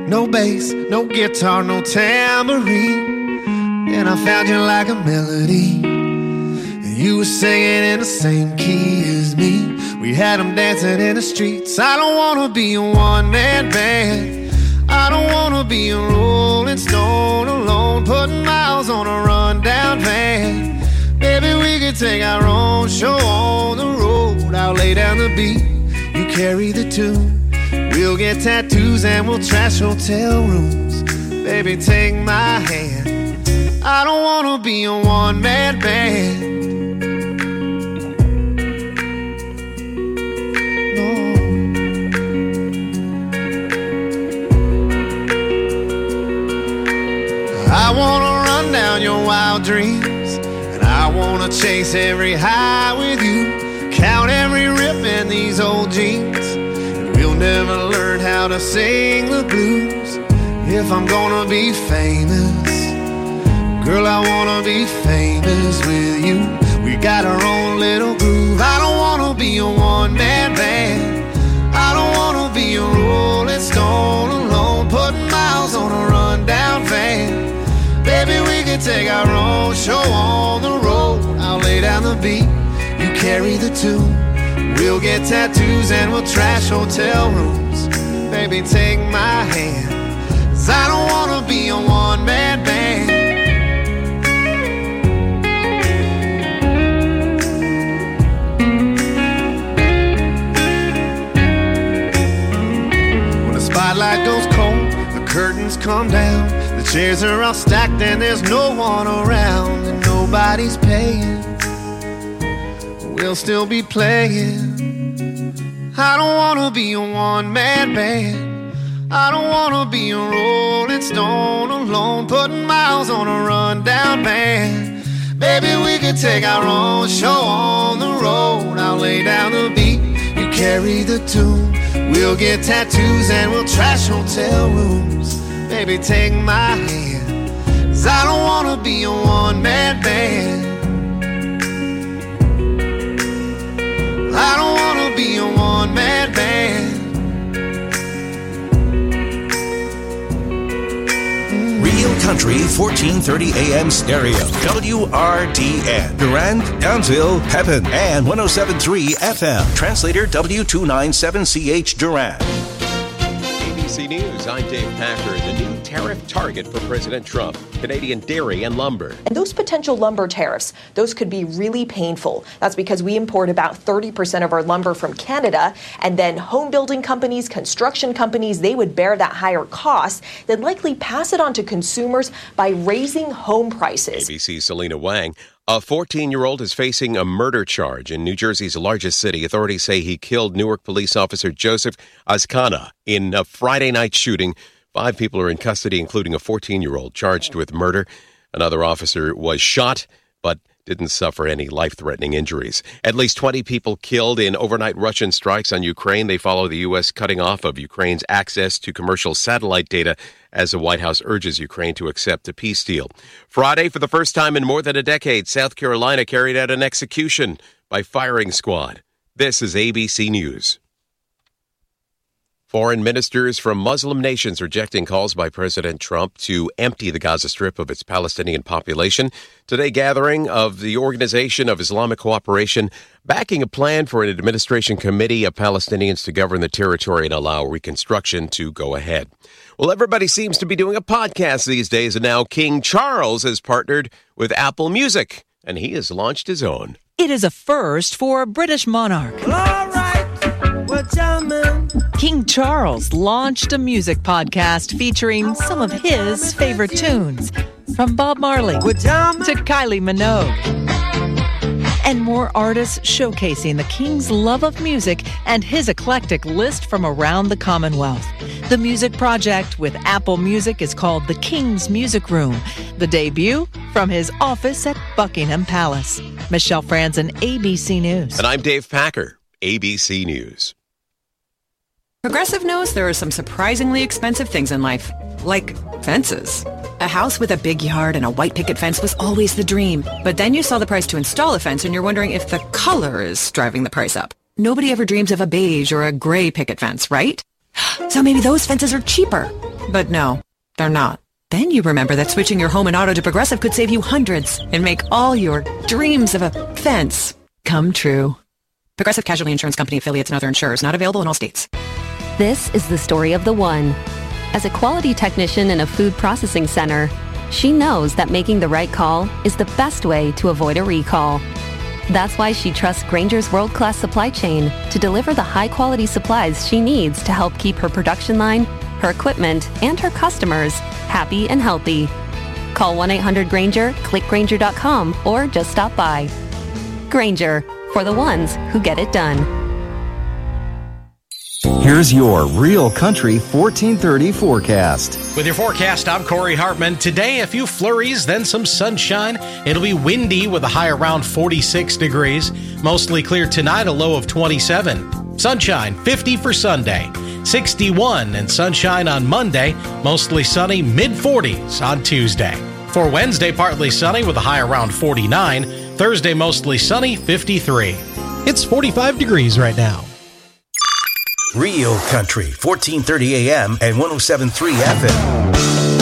No bass, no guitar, no tambourine. And I found you like a melody. And you were singing in the same key as me. We had them dancing in the streets. I don't wanna be a one-man band. I don't wanna be a rolling stone alone, putting miles on a rundown van. Maybe we could take our own show on the road. I'll lay down the beat, you carry the tune. We'll get tattoos and we'll trash hotel rooms. Baby, take my hand. I don't wanna be a one-man band. I wanna run down your wild dreams, and I wanna chase every high with you, count every rip in these old jeans, and we'll never learn how to sing the blues. If I'm gonna be famous, girl, I wanna be famous with you. We got our own little groove. I don't wanna be a one-man band. I don't wanna be a rolling stone alone, putting miles on a rundown van. Baby, we can take our own show on the road. I'll lay down the beat, you carry the tune. We'll get tattoos and we'll trash hotel rooms. Baby, take my hand, 'cause I don't wanna be a one-man band. When the spotlight goes cold, the curtains come down, the chairs are all stacked and there's no one around, and nobody's paying. We'll still be playing. I don't wanna be a one-man band. I don't wanna be a rolling stone alone, putting miles on a rundown van. Baby, we could take our own show on the road. I'll lay down the beat, you carry the tune. We'll get tattoos and we'll trash hotel rooms. Baby, take my hand, 'cause I don't wanna be a one-man band. I don't wanna be a one-man band. Real Country 1430 AM stereo. WRDN. Durand, Townsville, Pepin, and 107.3 FM. Translator W297CH Durand. ABC News, I'm Dave Packer. The new tariff target for President Trump, Canadian dairy and lumber. And those potential lumber tariffs, those could be really painful. That's because we import about 30% of our lumber from Canada, and then home building companies, construction companies, they would bear that higher cost. They'd likely pass it on to consumers by raising home prices. ABC's Selena Wang. A 14-year-old is facing a murder charge in New Jersey's largest city. Authorities say he killed Newark police officer Joseph Azcana in a Friday night shooting. 5 people are in custody, including a 14-year-old charged with murder. Another officer was shot, but didn't suffer any life-threatening injuries. At least 20 people killed in overnight Russian strikes on Ukraine. They follow the U.S. cutting off of Ukraine's access to commercial satellite data as the White House urges Ukraine to accept a peace deal. Friday, for the first time in more than a decade, South Carolina carried out an execution by firing squad. This is ABC News. Foreign ministers from Muslim nations rejecting calls by President Trump to empty the Gaza Strip of its Palestinian population. Today, gathering of the Organization of Islamic Cooperation backing a plan for an administration committee of Palestinians to govern the territory and allow reconstruction to go ahead. Well, everybody seems to be doing a podcast these days, and now King Charles has partnered with Apple Music, and he has launched his own. It is a first for a British monarch. Well, all right, well, gentlemen. King Charles launched a music podcast featuring some of his favorite tunes, from Bob Marley to Kylie Minogue, and more artists showcasing the King's love of music and his eclectic list from around the Commonwealth. The music project with Apple Music is called The King's Music Room, the debut from his office at Buckingham Palace. Michelle Franzen, ABC News. And I'm Dave Packer, ABC News. Progressive knows there are some surprisingly expensive things in life, like fences. A house with a big yard and a white picket fence was always the dream. But then you saw the price to install a fence and you're wondering if the color is driving the price up. Nobody ever dreams of a beige or a gray picket fence, right? So maybe those fences are cheaper. But no, they're not. Then you remember that switching your home and auto to Progressive could save you hundreds and make all your dreams of a fence come true. Progressive Casualty Insurance Company, affiliates, and other insurers. Not available in all states. This is the story of the one. As a quality technician in a food processing center, she knows that making the right call is the best way to avoid a recall. That's why she trusts Grainger's world-class supply chain to deliver the high-quality supplies she needs to help keep her production line, her equipment, and her customers happy and healthy. Call 1-800-GRAINGER, click Grainger.com, or just stop by. Grainger, for the ones who get it done. Here's your Real Country 1430 forecast. With your forecast, I'm Corey Hartman. Today, a few flurries, then some sunshine. It'll be windy with a high around 46 degrees. Mostly clear tonight, a low of 27. Sunshine, 50 for Sunday. 61 and sunshine on Monday. Mostly sunny, mid-40s on Tuesday. For Wednesday, partly sunny with a high around 49. Thursday, mostly sunny, 53. It's 45 degrees right now. Real Country, 1430 AM and 107.3 FM.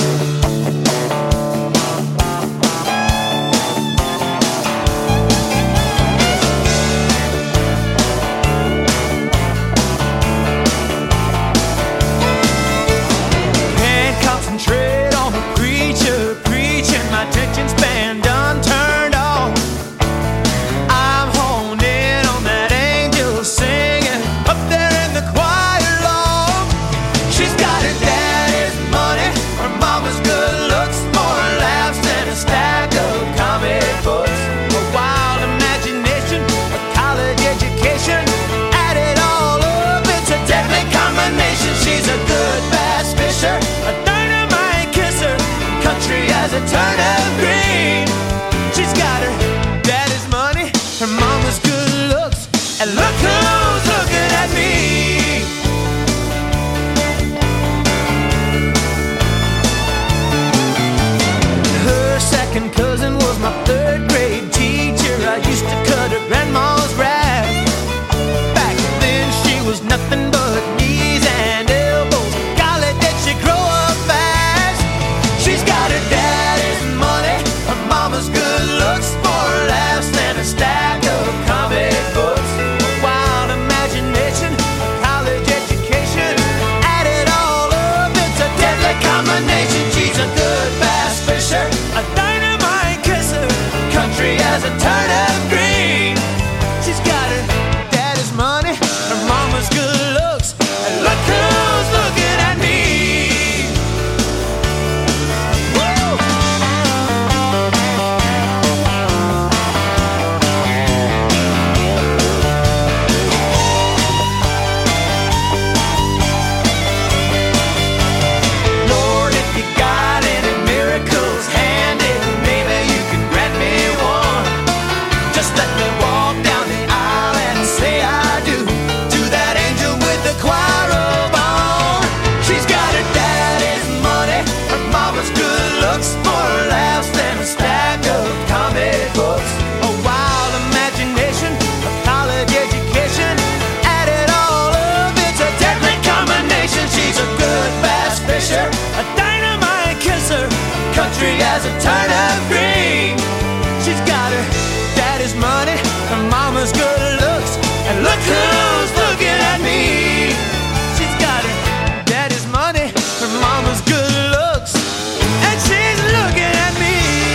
As a turnip green, she's got her daddy's money, her mama's good looks, and look who's looking at me. She's got her daddy's money, her mama's good looks, and she's looking at me.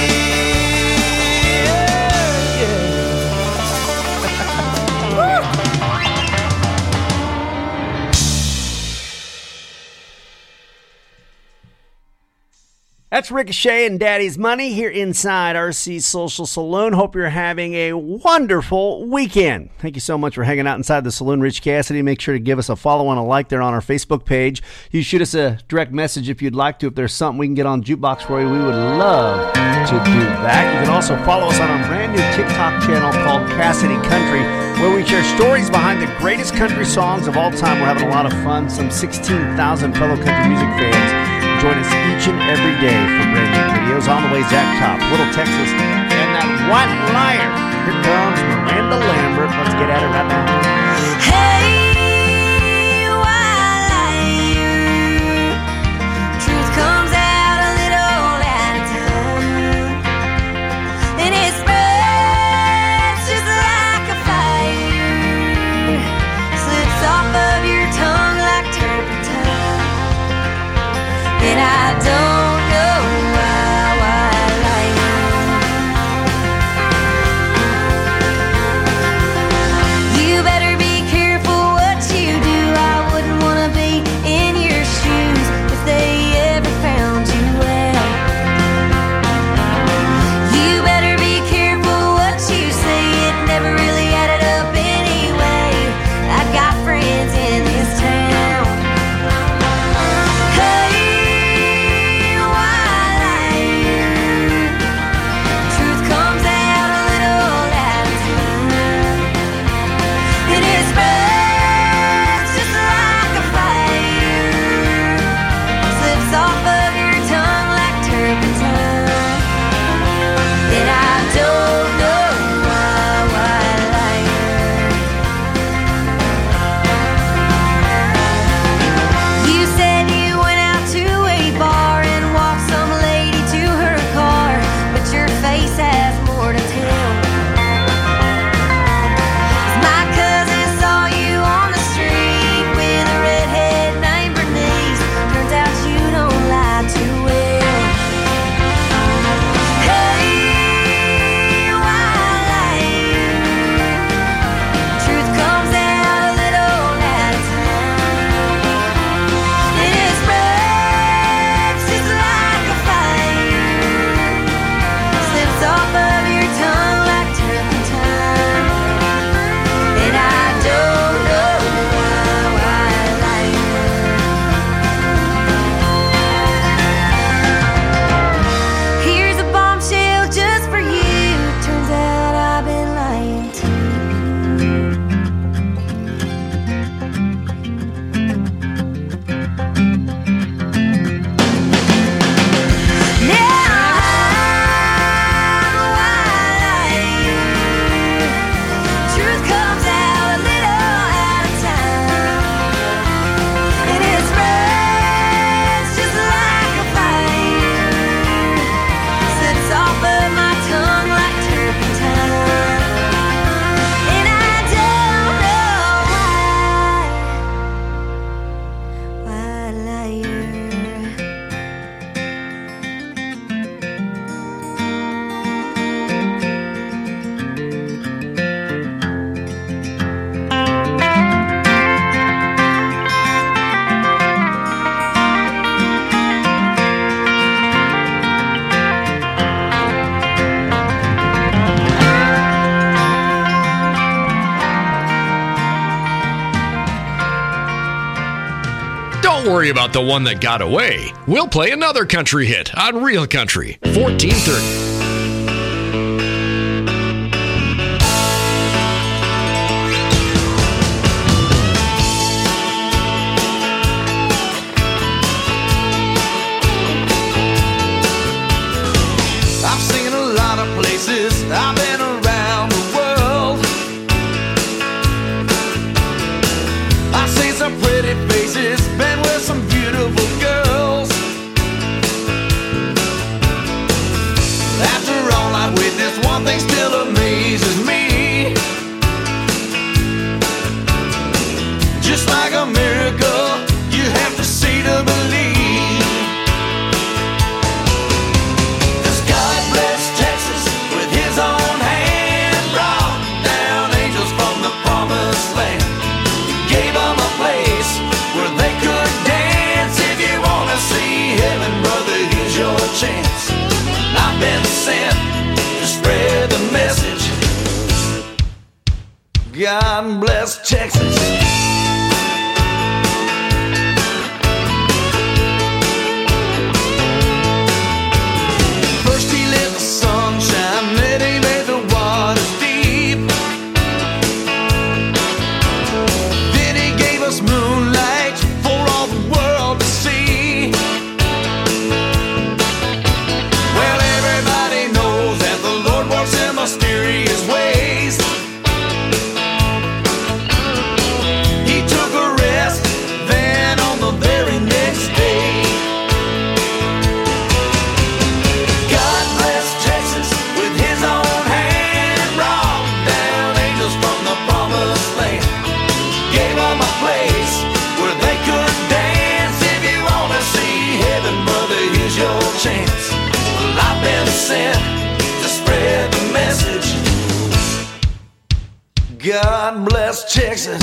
That's Ricochet and Daddy's Money here inside RC Social Saloon. Hope you're having a wonderful weekend. Thank you so much for hanging out inside the saloon. Rich Cassidy. Make sure to give us a follow and a like there on our Facebook page. You shoot us a direct message if you'd like to. If there's something we can get on Jukebox for you, we would love to do that. You can also follow us on our brand new TikTok channel called Cassidy Country, where we share stories behind the greatest country songs of all time. We're having a lot of fun. Some 16,000 fellow country music fans join us each and every day for brand new videos. On the way, Zach Top, Little Texas, and that White Liar. Here comes Miranda Lambert. Let's get at it right now. Hey, white liar, and I don't know why I like you. You better be careful what you do. I wouldn't want to be in your shoes if they ever found you well. You better be careful what you say. It never really added up anyway. I got friends in this town. Hey, why lie? Truth comes out a little at a time, and it spreads just like a fire. Slips off of your tongue like turpentine, and I don't know why lie. You said you went out to a bar and walked some lady to her car, but your face has more to tell. My cousin saw you on the street with a redhead named Bernice. Turns out you don't lie too well. Hey, why lie? Truth comes out a little at a time, and it spreads just like a fire. Slips off of your tongue like turpentine, and I don't know why lie. Here's a bombshell just for you. Turns out I've been lying too. Now truth comes out a little at a time, and it spreads just like a fire. Slips off of my tongue like turpentine, and I don't know why liar. Don't worry about the one that got away. We'll play another country hit on Real Country 1430. I've seen a lot of places. I've been around the world. I've seen some pretty faces, been with some beautiful girls. After all I've witnessed, one thing still amazes me. Just like a miracle, you have to see to believe. 'Cause God bless Texas with his own hand, brought down angels from the promised land. Gave them a place where they could dance. If you want to see heaven, brother, here's your chance. I've been sent to spread the message. God bless Texas. First he lit the sunshine, then he made the waters deep. Then he gave us moonlight for all the world to see. Well, everybody knows that the Lord works in mysterious ways. bless Texas.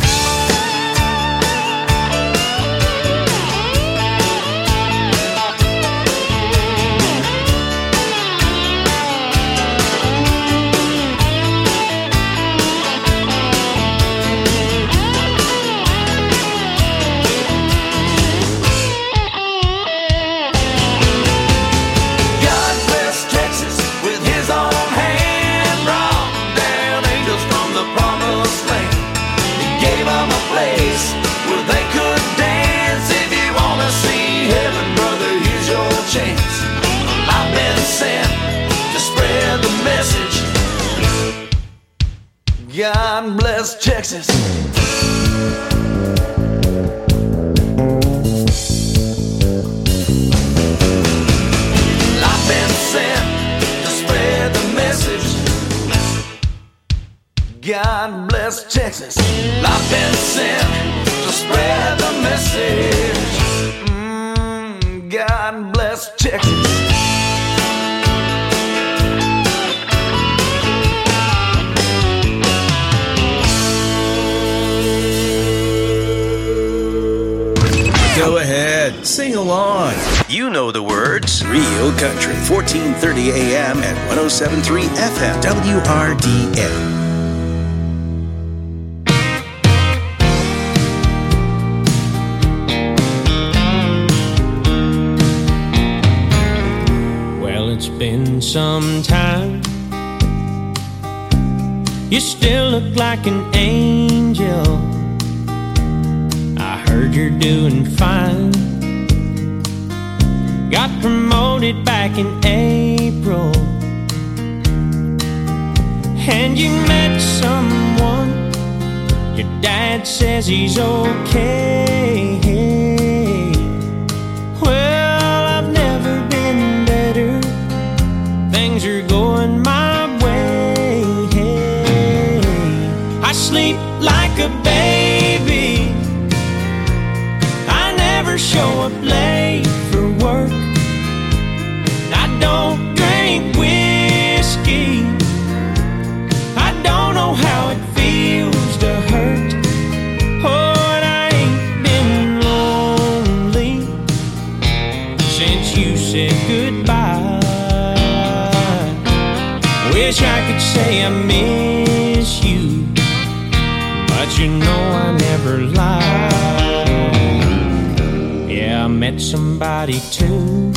God bless Texas. I've been sent to spread the message. God bless Texas. I've been sent to spread the message. God bless Texas. Go ahead, sing along. You know the words. Real Country, 1430 AM and 107.3 FM, WRDN. Well, it's been some time. You still look like an angel. Heard you're doing fine. Got promoted back in April, and you met someone. Your dad says he's okay. Well, I've never been better. Things are going my way. I sleep like a baby. Show up late for work. I don't drink whiskey. I don't know how it feels to hurt. Oh, and I ain't been lonely since you said goodbye. Wish I could say I miss you, but you know I never lie. I met somebody too.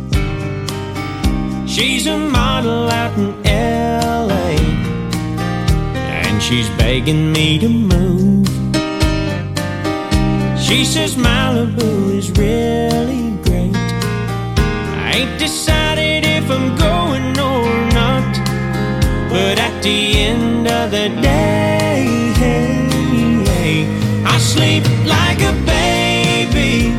She's a model out in LA, and she's begging me to move. She says Malibu is really great. I ain't decided if I'm going or not, but at the end of the day, I sleep like a baby.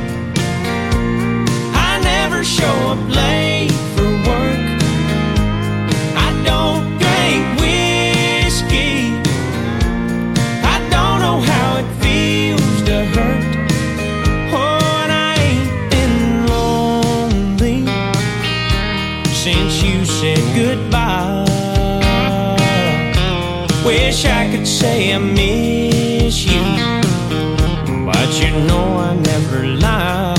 Show up late for work. I don't drink whiskey. I don't know how it feels to hurt. Oh, and I ain't been lonely since you said goodbye. Wish I could say I miss you, but you know I never lie.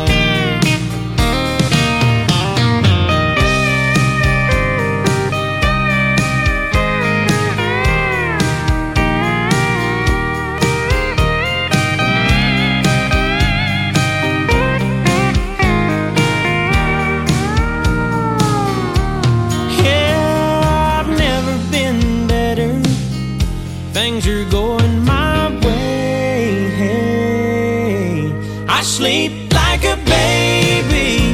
Things are going my way. I sleep like a baby.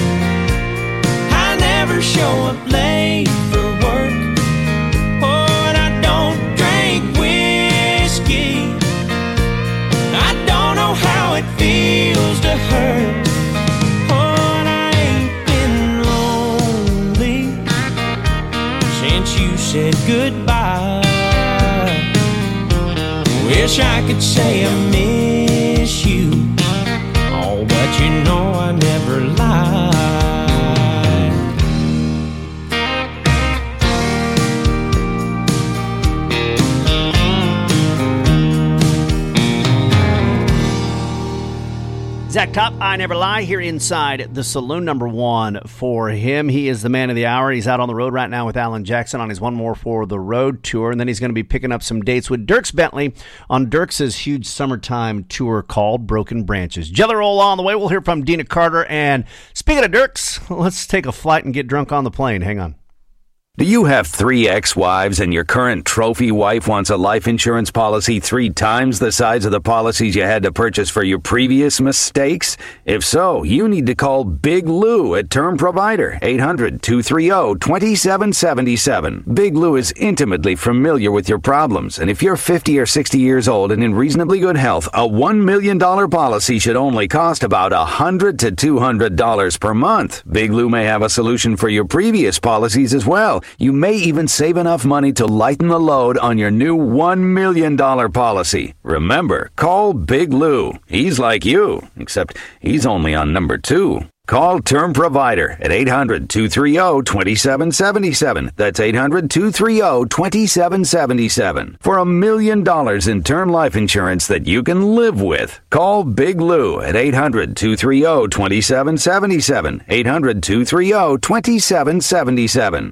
I never show up late for work. Oh, and I don't drink whiskey. I don't know how it feels to hurt. Oh, and I ain't been lonely since you said goodbye. Wish I could say I miss you, oh, but you know I never lied. Zach Top, I Never Lie, here inside the Saloon. Number one for him. He is the man of the hour. He's out on the road right now with Alan Jackson on his One More for the Road tour. And then he's going to be picking up some dates with Dierks Bentley on Dierks' huge summertime tour called Broken Branches. Jelly Roll on the way. We'll hear from Dina Carter. And speaking of Dierks, let's take a flight and get drunk on the plane. Hang on. Do you have 3 ex-wives and your current trophy wife wants a life insurance policy 3 times the size of the policies you had to purchase for your previous mistakes? If so, you need to call Big Lou at Term Provider, 800-230-2777. Big Lou is intimately familiar with your problems, and if you're 50 or 60 years old and in reasonably good health, a $1 million policy should only cost about $100 to $200 per month. Big Lou may have a solution for your previous policies as well. You may even save enough money to lighten the load on your new $1 million policy. Remember, call Big Lou. He's like you, except he's only on number 2. Call Term Provider at 800-230-2777. That's 800-230-2777. For $1 million in term life insurance that you can live with. Call Big Lou at 800-230-2777. 800-230-2777.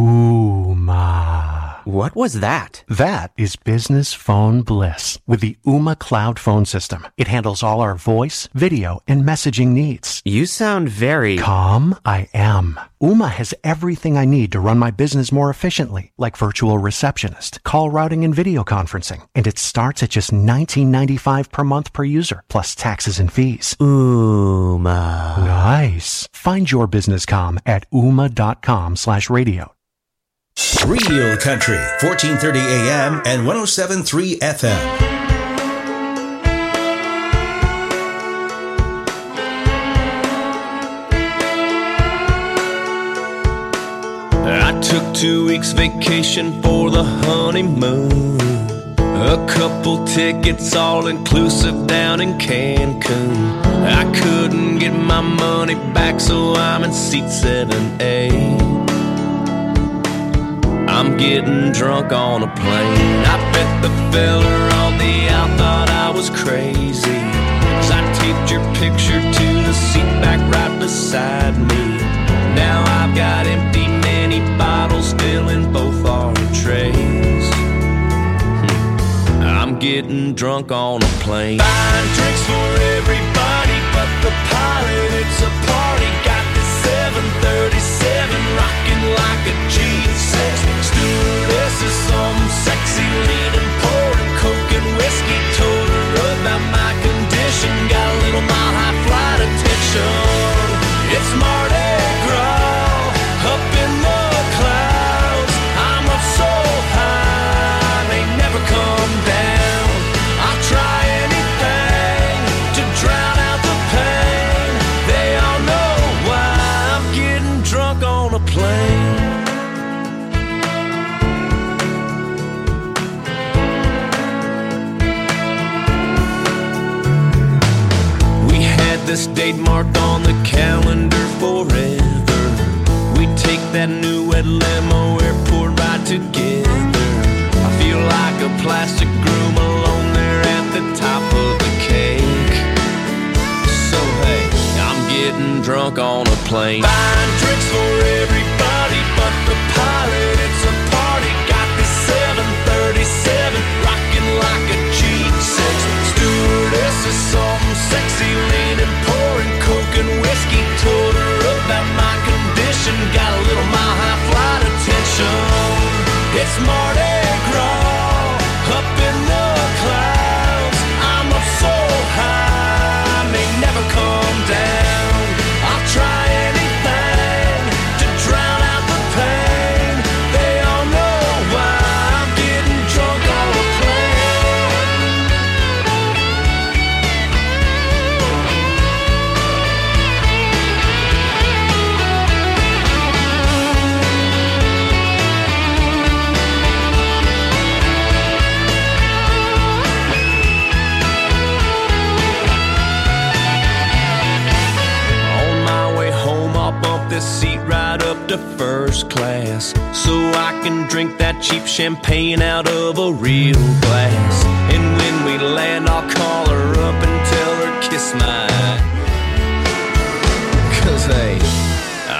Ooma. What was that? That is business phone bliss with the Ooma Cloud Phone System. It handles all our voice, video, and messaging needs. You sound very... Calm, I am. Ooma has everything I need to run my business more efficiently, like virtual receptionist, call routing, and video conferencing. And it starts at just $19.95 per month per user, plus taxes and fees. Ooma. Nice. Find your business comm at ooma.com/radio. Real Country, 1430 AM and 107.3 FM. I took 2 weeks vacation for the honeymoon. A couple tickets all inclusive down in Cancun. I couldn't get my money back, so I'm in seat 7A. I'm getting drunk on a plane. I bet the fella on the out thought I was crazy, 'cause I taped your picture to the seat back right beside me. Now I've got empty mini bottles still in both our trays. I'm getting drunk on a plane. Buying drinks for everybody but the pilot. It's a party. Got this 737 rocking like a G6. Stewardess is some sexy leaning, pouring coke and whiskey. Told her about my condition. Got a little mile high flight attention. It's Mardi Gras up in the clouds. I'm up so high they never come down. I'll try anything to drown out the pain. They all know why I'm getting drunk on a plane. This date marked on the calendar forever. We take that new red limo airport ride together. I feel like a plastic groom alone there at the top of the cake. So hey, I'm getting drunk on a plane. Buying drinks for everybody but the pilot. It's a party. Got this 737 rocking like a G6. Stewardess is something sexy leaning, pouring coke and whiskey. Told her about my condition. Got a little mile high flight attention. It's Mardi Gras up in the clouds. I'm up so high I may never come down. I'll try anything to drown out the pain. They all know why I'm getting drunk on a this seat right up to first class, so I can drink that cheap champagne out of a real glass. And when we land, I'll call her up and tell her kiss my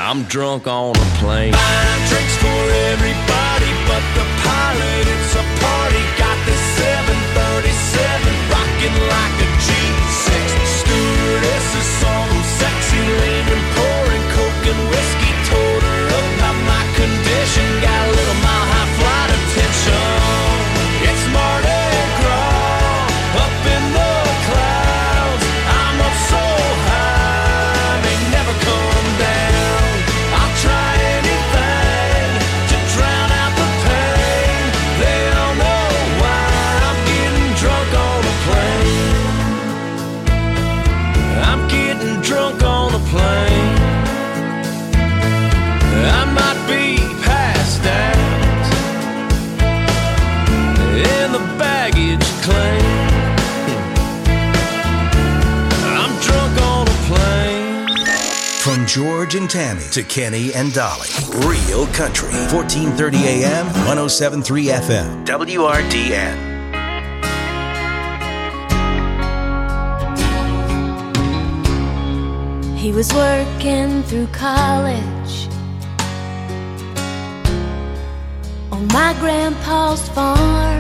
I'm drunk on a plane. Buying drinks for everybody, but the pilot, it's a party. Got this 737 rocking like a G6. Stewardesses saw them sexy, leaning, pouring coke and whiskey. Told her about my condition, got a little mile high flight attention. It's Mardi Gras up in the clouds. I'm up so high, they never come down. I'll try anything to drown out the pain. They don't know why I'm getting drunk on a plane. I'm getting drunk on a plane. I might be passed out in the baggage claim. I'm drunk on a plane. From George and Tammy to Kenny and Dolly. Real Country. 1430 AM, 107.3 FM. WRDN. He was working through college on my grandpa's farm.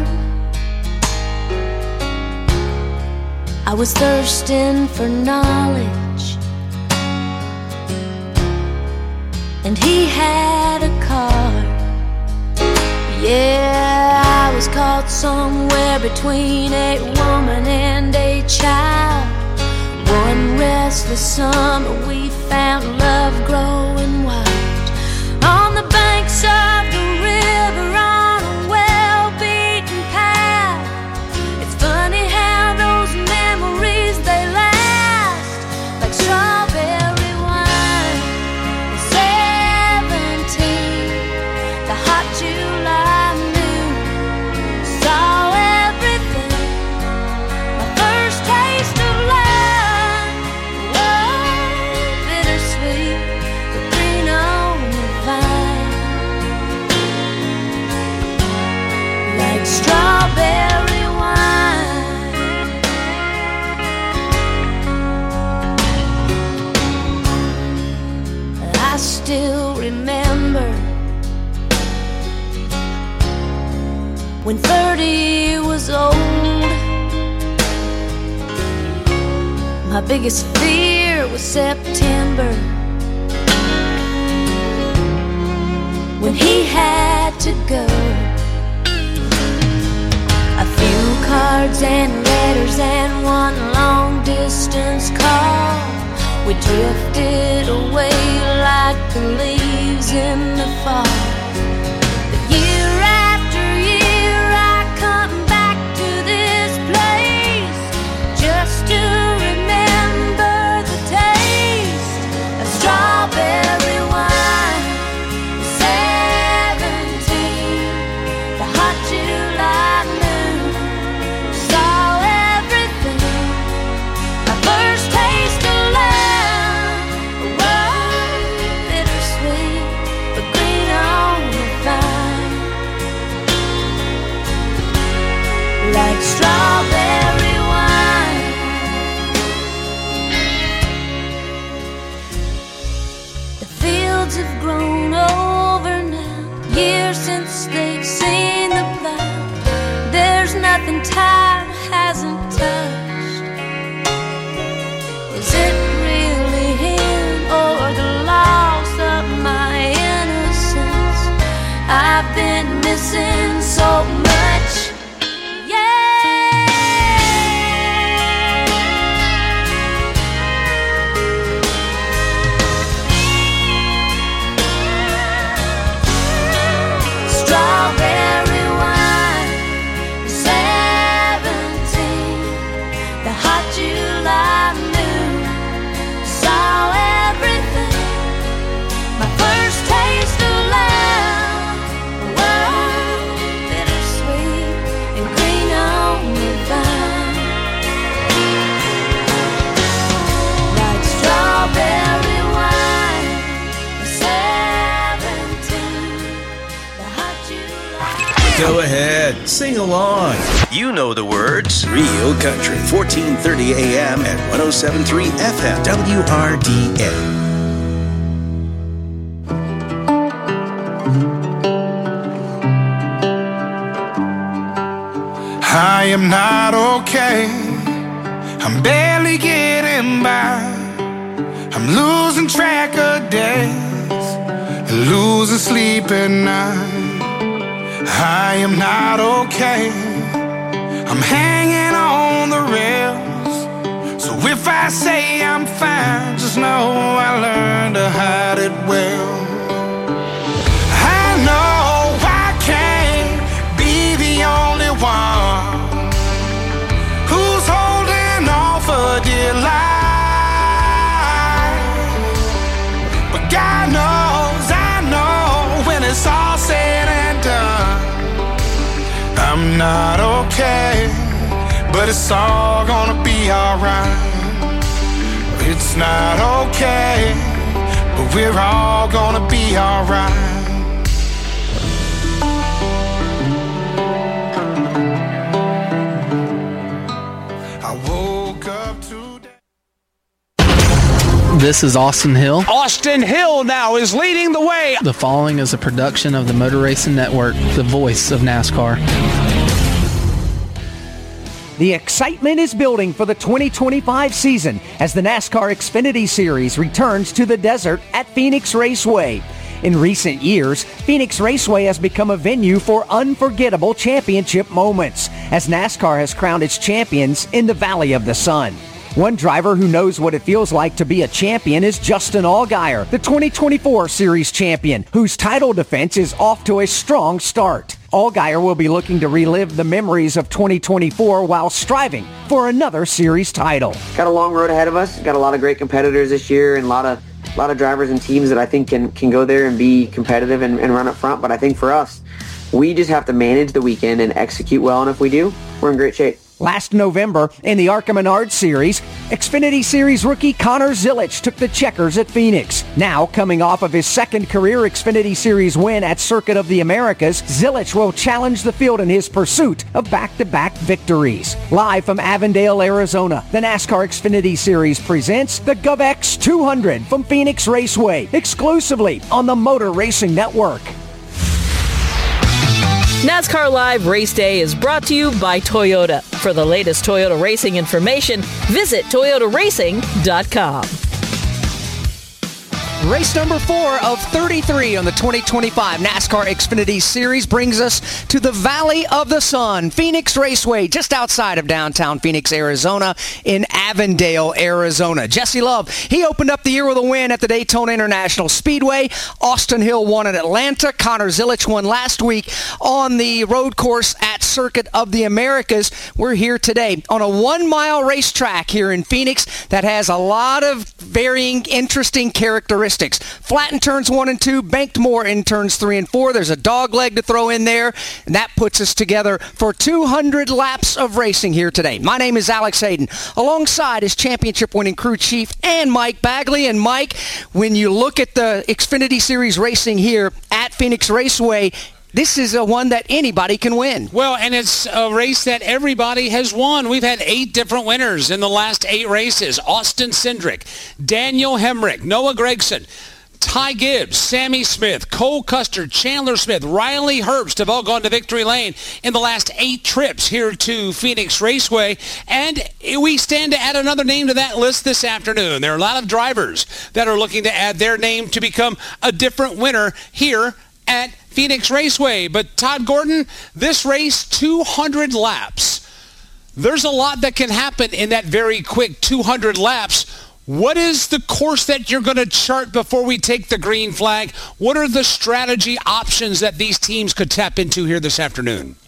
I was thirsting for knowledge, and he had a car. Yeah, I was caught somewhere between a woman and a child. One restless summer we found love growing wild on the banks of the river on a well-beaten path. It's funny how those memories, they last like strawberry wine. At 17, the hot July moon saw everything. My first taste of love. Strawberry wine. I still remember when 30 was old. My biggest fear was September, when he had to go. A few cards and letters and one long distance call. We drifted away like the leaves in the fall. But year after year I come back to this place just to remember the taste of strawberry wine. 17, the hot July moon saw everything. My first taste of love was bittersweet, but green on the vine, like strawberry wine. The fields have grown over now, years since they've seen the plow. There's nothing time hasn't touched. Is it really him or the loss of my innocence? I've been missing so much. Strawberry wine, 17, the hot July moon saw everything. My first taste of love was bittersweet and green on the vine, like strawberry wine, 17, the hot July. Go ahead, sing along. You know the words. Real Country, 1430 AM and 107.3 FM. WRDN. not okay. I'm barely getting by. I'm losing track of days, losing sleep at night. I am not okay. I'm hanging on the rails. So if I say I'm fine, just know I learned to hide it well. I know I can't be the only one who's holding on for dear life. But God knows, I know, when it's all said and done, I'm not okay, but it's all gonna be alright. It's not okay, but we're all gonna be alright. This is Austin Hill. Austin Hill now is leading the way. The following is a production of the Motor Racing Network, the voice of NASCAR. The excitement is building for the 2025 season as the NASCAR Xfinity Series returns to the desert at Phoenix Raceway. In recent years, Phoenix Raceway has become a venue for unforgettable championship moments as NASCAR has crowned its champions in the Valley of the Sun. One driver who knows what it feels like to be a champion is Justin Allgaier, the 2024 Series champion, whose title defense is off to a strong start. Allgaier will be looking to relive the memories of 2024 while striving for another Series title. Got a long road ahead of us. Got a lot of great competitors this year and a lot of drivers and teams that I think can go there and be competitive and run up front. But I think for us, we just have to manage the weekend and execute well. And if we do, we're in great shape. Last November, in the ARCA Menard Series, Xfinity Series rookie Connor Zilisch took the checkers at Phoenix. Now, coming off of his second career Xfinity Series win at Circuit of the Americas, Zilisch will challenge the field in his pursuit of back-to-back victories. Live from Avondale, Arizona, the NASCAR Xfinity Series presents the GovX 200 from Phoenix Raceway, exclusively on the Motor Racing Network. NASCAR Live Race Day is brought to you by Toyota. For the latest Toyota racing information, visit toyotaracing.com. Race number 4 of 33 on the 2025 NASCAR Xfinity Series brings us to the Valley of the Sun, Phoenix Raceway, just outside of downtown Phoenix, Arizona, in Avondale, Arizona. Jesse Love, he opened up the year with a win at the Daytona International Speedway. Austin Hill won at Atlanta. Connor Zilisch won last week on the road course at Circuit of the Americas. We're here today on a 1-mile racetrack here in Phoenix that has a lot of varying, interesting characteristics. Flat in turns 1 and 2, banked more in turns 3 and 4. There's a dog leg to throw in there, and that puts us together for 200 laps of racing here today. My name is Alex Hayden, alongside his championship-winning crew chief and Mike Bagley. And Mike, when you look at the Xfinity Series racing here at Phoenix Raceway, this is a one that anybody can win. Well, and it's a race that everybody has won. We've had 8 different winners in the last 8 races. Austin Cindric, Daniel Hemrick, Noah Gragson, Ty Gibbs, Sammy Smith, Cole Custer, Chandler Smith, Riley Herbst have all gone to victory lane in the last 8 trips here to Phoenix Raceway. And we stand to add another name to that list this afternoon. There are a lot of drivers that are looking to add their name to become a different winner here at Phoenix Raceway. But Todd Gordon, this race, 200 laps. There's a lot that can happen in that very quick 200 laps. What is the course that you're going to chart before we take the green flag? What are the strategy options that these teams could tap into here this afternoon?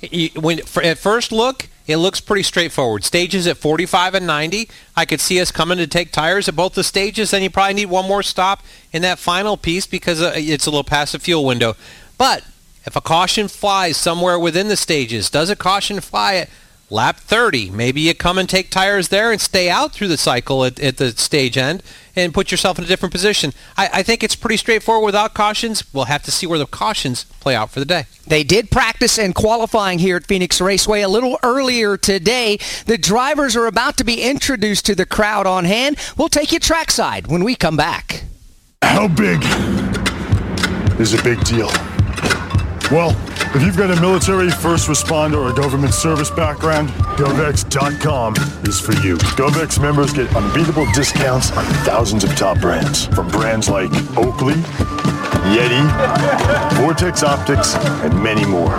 At first look, it looks pretty straightforward. Stages at 45 and 90. I could see us coming to take tires at both the stages. Then you probably need one more stop in that final piece because it's a little past the fuel window. But if a caution flies somewhere within the stages, does a caution fly at lap 30? Maybe you come and take tires there and stay out through the cycle at the stage end and put yourself in a different position. I think it's pretty straightforward without cautions. We'll have to see where the cautions play out for the day. They did practice and qualifying here at Phoenix Raceway a little earlier today. The drivers are about to be introduced to the crowd on hand. We'll take you trackside when we come back. How big is a big deal? Well, If you've got a military, first responder, or government service background, GovX.com is for you. GovX members get unbeatable discounts on thousands of top brands. From brands like Oakley, Yeti, Vortex Optics, and many more.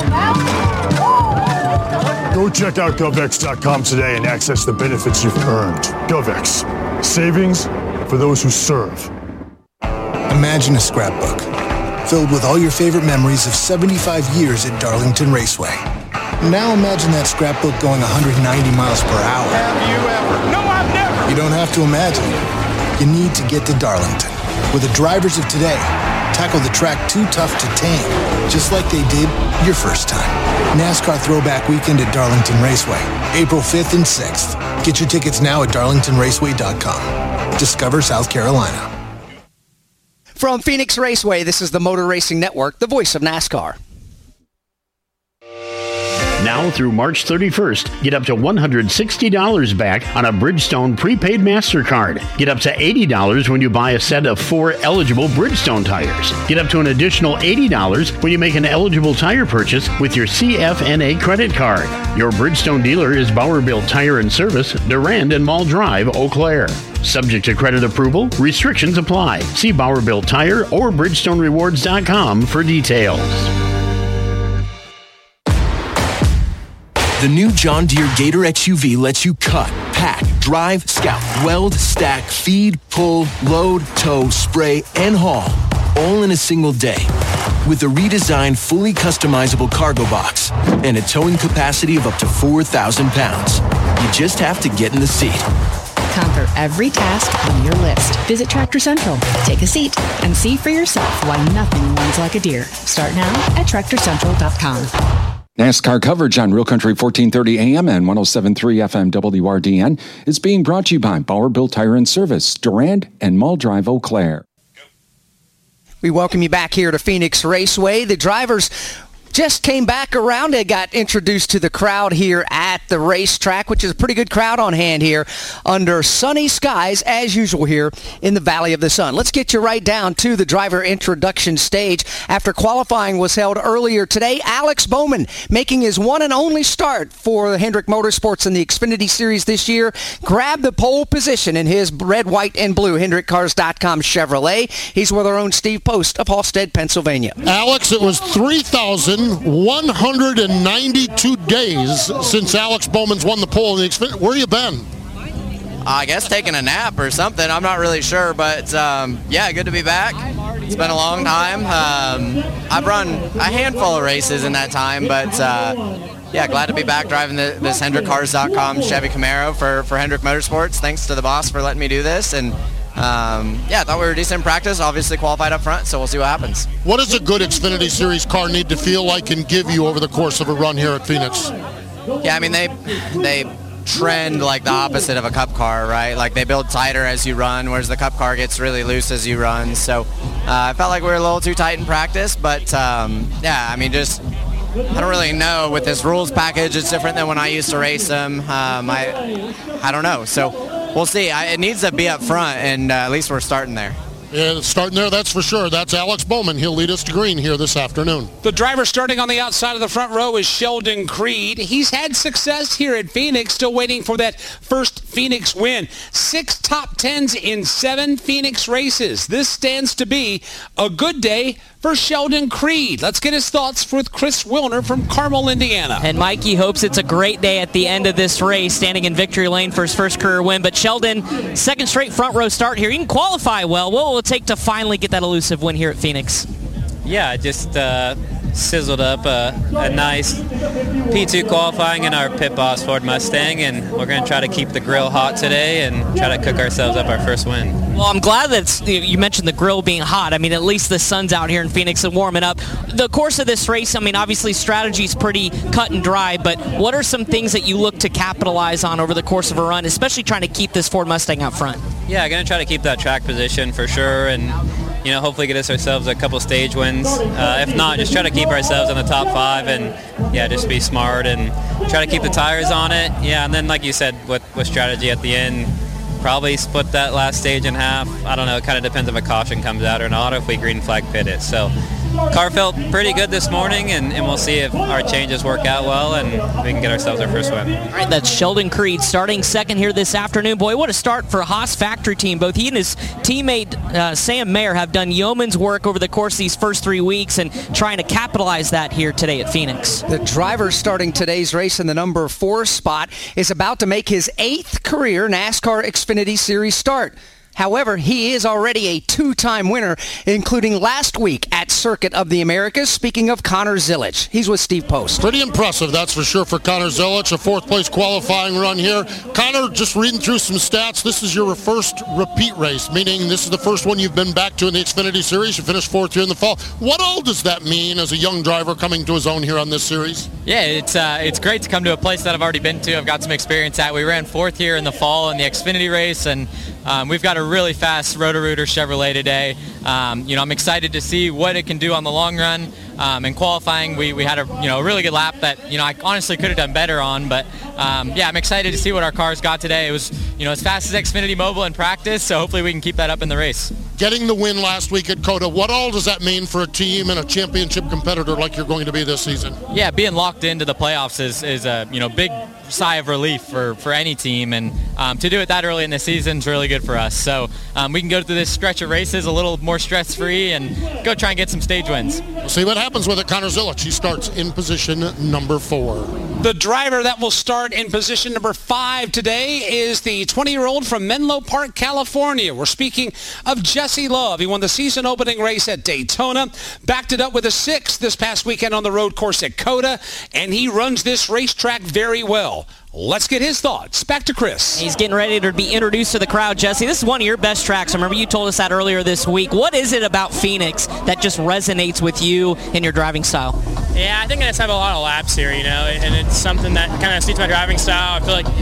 Go check out GovX.com today and access the benefits you've earned. GovX. Savings for those who serve. Imagine a scrapbook filled with all your favorite memories of 75 years at Darlington Raceway. Now imagine that scrapbook going 190 miles per hour. Have you ever? No, I've never. You don't have to imagine it. You need to get to Darlington, where the drivers of today tackle the track too tough to tame, just like they did your first time. NASCAR Throwback Weekend at Darlington Raceway, April 5th and 6th. Get your tickets now at darlingtonraceway.com. Discover South Carolina. From Phoenix Raceway, this is the Motor Racing Network, the voice of NASCAR. Now through March 31st, get up to $160 back on a Bridgestone prepaid MasterCard. Get up to $80 when you buy a set of 4 eligible Bridgestone tires. Get up to an additional $80 when you make an eligible tire purchase with your CFNA credit card. Your Bridgestone dealer is Bowerbilt Tire and Service, Durand and Mall Drive, Eau Claire. Subject to credit approval, restrictions apply. See Bowerbilt Tire or BridgestoneRewards.com for details. The new John Deere Gator XUV lets you cut, pack, drive, scout, weld, stack, feed, pull, load, tow, spray, and haul, all in a single day. With a redesigned, fully customizable cargo box and a towing capacity of up to 4,000 pounds. You just have to get in the seat. Conquer every task on your list. Visit Tractor Central, take a seat, and see for yourself why nothing runs like a Deere. Start now at TractorCentral.com. NASCAR coverage on Real Country 1430 AM and 107.3 FM WRDN is being brought to you by Bowerbilt Tire and Service, Durand and Mall Drive, Eau Claire. We welcome you back here to Phoenix Raceway. The drivers just came back around. They got introduced to the crowd here at the racetrack, which is a pretty good crowd on hand here under sunny skies, as usual here in the Valley of the Sun. Let's get you right down to the driver introduction stage. After qualifying was held earlier today, Alex Bowman making his one and only start for Hendrick Motorsports in the Xfinity Series this year, grabbed the pole position in his red, white, and blue HendrickCars.com Chevrolet. He's with our own Steve Post of Halstead, Pennsylvania. Alex, it was 3,192 days since Alex Bowman's won the pole in the Xfinity. Where you been? I guess taking a nap or something. I'm not really sure, but yeah, good to be back. It's been a long time. I've run a handful of races in that time, but yeah, glad to be back driving this HendrickCars.com Chevy Camaro for Hendrick Motorsports. Thanks to the boss for letting me do this. And yeah, I thought we were decent in practice. Obviously qualified up front, so we'll see what happens. What does a good Xfinity Series car need to feel like and give you over the course of a run here at Phoenix? Yeah, I mean, they trend like the opposite of a Cup car, right? Like they build tighter as you run, whereas the Cup car gets really loose as you run. So I felt like we were a little too tight in practice, but yeah, I mean, just I don't really know. With this rules package, it's different than when I used to race them. I don't know. So we'll see. It needs to be up front, and at least we're starting there. Yeah, starting there, that's for sure. That's Alex Bowman. He'll lead us to green here this afternoon. The driver starting on the outside of the front row is Sheldon Creed. He's had success here at Phoenix, still waiting for that first Phoenix win. 6 top 10s in 7 Phoenix races. This stands to be a good day for Sheldon Creed. Let's get his thoughts with Chris Wilner from Carmel, Indiana. And Mikey hopes it's a great day at the end of this race, standing in victory lane for his first career win. But Sheldon, second straight front row start here. He can qualify well. What will it take to finally get that elusive win here at Phoenix? Yeah, I just sizzled up a nice P2 qualifying in our pit boss Ford Mustang, and we're going to try to keep the grill hot today and try to cook ourselves up our first win. Well, I'm glad that you mentioned the grill being hot. I mean, at least the sun's out here in Phoenix and warming up. The course of this race, I mean, obviously strategy's pretty cut and dry, but what are some things that you look to capitalize on over the course of a run, especially trying to keep this Ford Mustang out front? Yeah, I'm going to try to keep that track position for sure, and you know, hopefully get us ourselves a couple stage wins. If not, just try to keep ourselves in the top 5 and, yeah, just be smart and try to keep the tires on it. Yeah, and then, like you said, with strategy at the end, probably split that last stage in half. I don't know. It kind of depends if a caution comes out or not, or if we green flag pit it. So car felt pretty good this morning, and we'll see if our changes work out well and we can get ourselves our first win. All right, that's Sheldon Creed starting second here this afternoon. Boy, what a start for Haas factory team. Both he and his teammate Sam Mayer have done yeoman's work over the course of these first 3 weeks and trying to capitalize that here today at Phoenix. The driver starting today's race in the number 4 spot is about to make his 8th career NASCAR Xfinity Series start. However, he is already a 2-time winner, including last week at Circuit of the Americas. Speaking of Connor Zilisch, he's with Steve Post. Pretty impressive, that's for sure, for Connor Zilisch, a 4th-place qualifying run here. Connor, just reading through some stats, this is your first repeat race, meaning this is the first one you've been back to in the Xfinity Series. You finished 4th here in the fall. What all does that mean as a young driver coming to his own here on this series? Yeah, it's great to come to a place that I've already been to. I've got some experience at. We ran 4th here in the fall in the Xfinity race, and we've got a really fast Roto-Rooter Chevrolet today. I'm excited to see what it can do on the long run. In qualifying, we had a really good lap that I honestly could have done better on, but I'm excited to see what our cars got today. It was as fast as Xfinity Mobile in practice, so hopefully we can keep that up in the race. Getting the win last week at COTA, what all does that mean for a team and a championship competitor like you're going to be this season? Yeah, being locked into the playoffs is a big sigh of relief for any team, and to do it that early in the season is really good for us. So we can go through this stretch of races a little more stress-free and go try and get some stage wins. We'll see what happens with it. Connor Zilisch, he starts in position number 4. The driver that will start in position number 5 today is the 20-year-old from Menlo Park, California. We're speaking of Jesse Love. He won the season opening race at Daytona, backed it up with a 6th this past weekend on the road course at COTA, and he runs this racetrack very well. Let's get his thoughts. Back to Chris. He's getting ready to be introduced to the crowd, Jesse. This is one of your best tracks. I remember you told us that earlier this week. What is it about Phoenix that just resonates with you in your driving style? Yeah, I think I just have a lot of laps here, and it's something that kind of suits my driving style. I feel like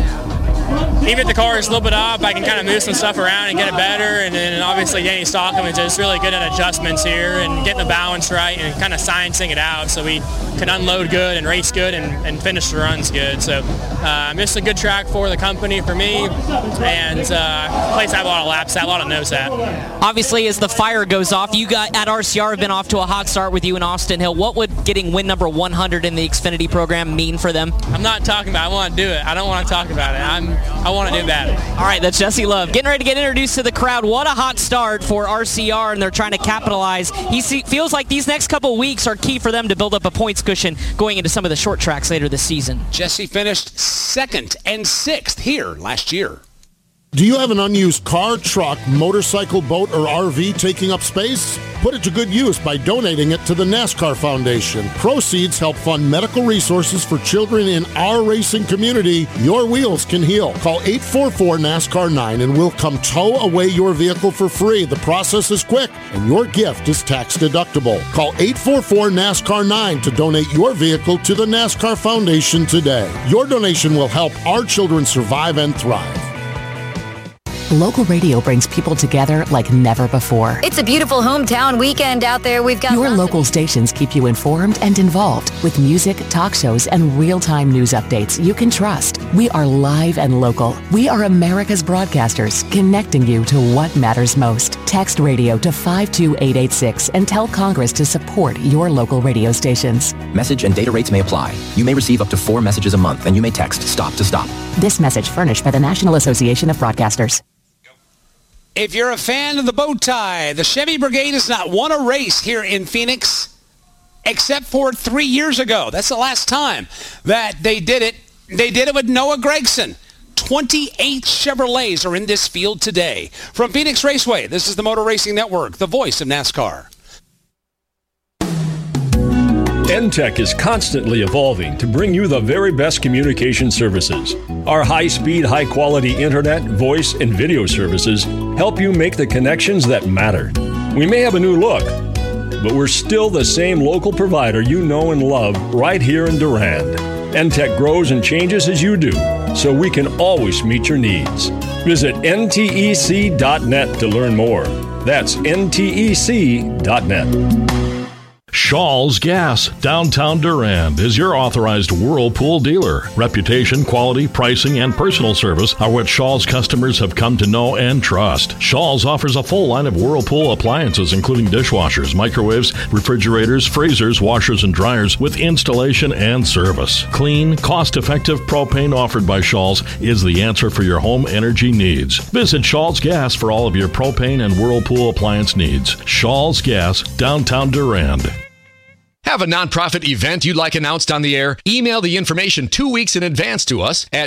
even if the car is a little bit off, I can kind of move some stuff around and get it better. And then obviously Danny Stockham is just really good at adjustments here and getting the balance right and kind of sciencing it out so we can unload good and race good and finish the runs good. So it's a good track for the company, for me, and place I have a lot of laps at, a lot of nose at. Obviously, as the fire goes off, you got at RCR have been off to a hot start with you and Austin Hill. What would getting win number 100 in the Xfinity program mean for them? I'm not talking about it. I want to do it. I don't want to talk about it. I want to do better. All right, that's Jesse Love. Getting ready to get introduced to the crowd. What a hot start for RCR, and they're trying to capitalize. Feels like these next couple weeks are key for them to build up a points cushion going into some of the short tracks later this season. Jesse finished 2nd and 6th here last year. Do you have an unused car, truck, motorcycle, boat, or RV taking up space? Put it to good use by donating it to the NASCAR Foundation. Proceeds help fund medical resources for children in our racing community. Your wheels can heal. Call 844-NASCAR-9 and we'll come tow away your vehicle for free. The process is quick and your gift is tax deductible. Call 844-NASCAR-9 to donate your vehicle to the NASCAR Foundation today. Your donation will help our children survive and thrive. Local radio brings people together like never before. It's a beautiful hometown weekend out there. We've got your local stations keep you informed and involved with music, talk shows, and real-time news updates you can trust. We are live and local. We are America's broadcasters, connecting you to what matters most. Text radio to 52886 and tell Congress to support your local radio stations. Message and data rates may apply. You may receive up to 4 messages a month, and you may text STOP to STOP. This message furnished by the National Association of Broadcasters. If you're a fan of the bow tie, the Chevy Brigade has not won a race here in Phoenix except for 3 years ago. That's the last time that they did it. They did it with Noah Gragson. 28 Chevrolets are in this field today. From Phoenix Raceway, this is the Motor Racing Network, the voice of NASCAR. NTEC is constantly evolving to bring you the very best communication services. Our high-speed, high-quality internet, voice, and video services help you make the connections that matter. We may have a new look, but we're still the same local provider you know and love right here in Durand. NTEC grows and changes as you do, so we can always meet your needs. Visit ntec.net to learn more. That's ntec.net. Shaw's Gas, downtown Durand, is your authorized Whirlpool dealer. Reputation, quality, pricing, and personal service are what Shaw's customers have come to know and trust. Shaw's offers a full line of Whirlpool appliances, including dishwashers, microwaves, refrigerators, freezers, washers, and dryers with installation and service. Clean, cost-effective propane offered by Shaw's is the answer for your home energy needs. Visit Shaw's Gas for all of your propane and Whirlpool appliance needs. Shaw's Gas, downtown Durand. Have a nonprofit event you'd like announced on the air? Email the information 2 weeks in advance to us at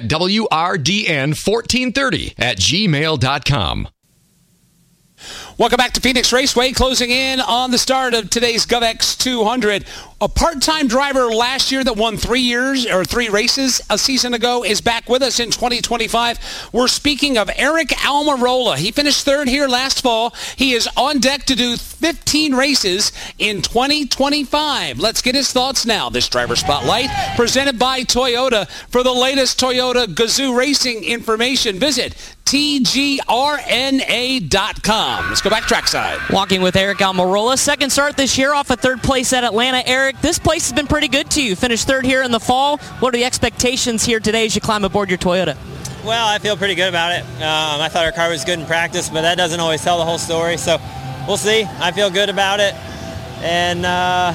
wrdn1430@gmail.com. Welcome back to Phoenix Raceway, closing in on the start of today's GovX 200. A part-time driver last year that won 3 races a season ago is back with us in 2025. We're speaking of Eric Almirola. He finished third here last fall. He is on deck to do 15 races in 2025. Let's get his thoughts now. This Driver Spotlight presented by Toyota. For the latest Toyota Gazoo racing information, visit tgrna.com. Let's go back trackside. Walking with Eric Almirola. Second start this year off a third place at Atlanta. Eric, this place has been pretty good to you. Finished third here in the fall. What are the expectations here today as you climb aboard your Toyota? Well, I feel pretty good about it. I thought our car was good in practice, but that doesn't always tell the whole story. So we'll see. I feel good about it. And,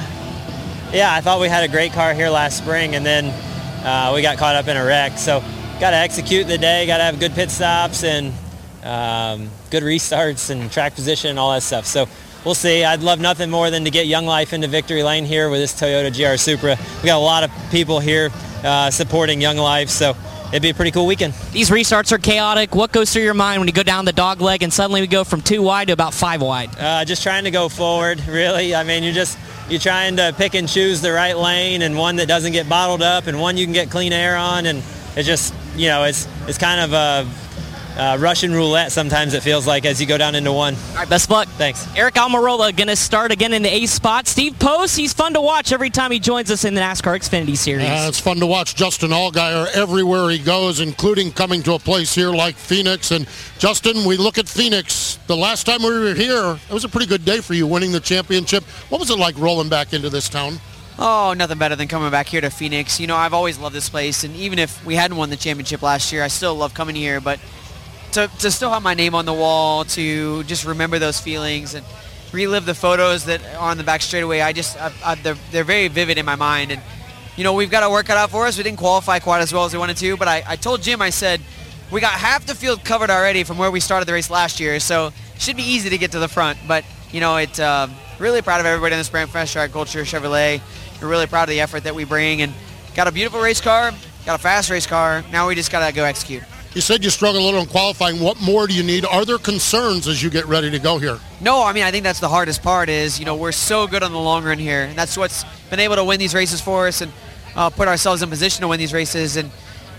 I thought we had a great car here last spring, and then we got caught up in a wreck. So got to execute the day, got to have good pit stops and good restarts and track position and all that stuff. So we'll see. I'd love nothing more than to get Young Life into victory lane here with this Toyota GR Supra. We got a lot of people here supporting Young Life, so it'd be a pretty cool weekend. These restarts are chaotic. What goes through your mind when you go down the dog leg and suddenly we go from 2 wide to about 5 wide? Just trying to go forward, really. I mean, you're trying to pick and choose the right lane and one that doesn't get bottled up and one you can get clean air on, and it's just, it's kind of a Russian roulette sometimes, it feels like, as you go down into one. All right, best of luck. Thanks. Eric Almirola going to start again in the ace spot. Steve Post, he's fun to watch every time he joins us in the NASCAR Xfinity Series. It's fun to watch Justin Allgaier everywhere he goes, including coming to a place here like Phoenix. And Justin, we look at Phoenix. The last time we were here, it was a pretty good day for you, winning the championship. What was it like rolling back into this town? Oh, nothing better than coming back here to Phoenix. I've always loved this place, and even if we hadn't won the championship last year, I still love coming here. But to still have my name on the wall, to just remember those feelings and relive the photos that are on the back straightaway, they're very vivid in my mind. And, we've got to work it out for us. We didn't qualify quite as well as we wanted to, but I told Jim, I said, we got half the field covered already from where we started the race last year, so it should be easy to get to the front. But, it's really proud of everybody in this brand fresh track culture, Chevrolet. We're really proud of the effort that we bring, and got a beautiful race car, got a fast race car. Now we just got to go execute. You said you struggled a little in qualifying. What more do you need? Are there concerns as you get ready to go here? No, I think that's the hardest part is, we're so good on the long run here, and that's what's been able to win these races for us and put ourselves in position to win these races. And,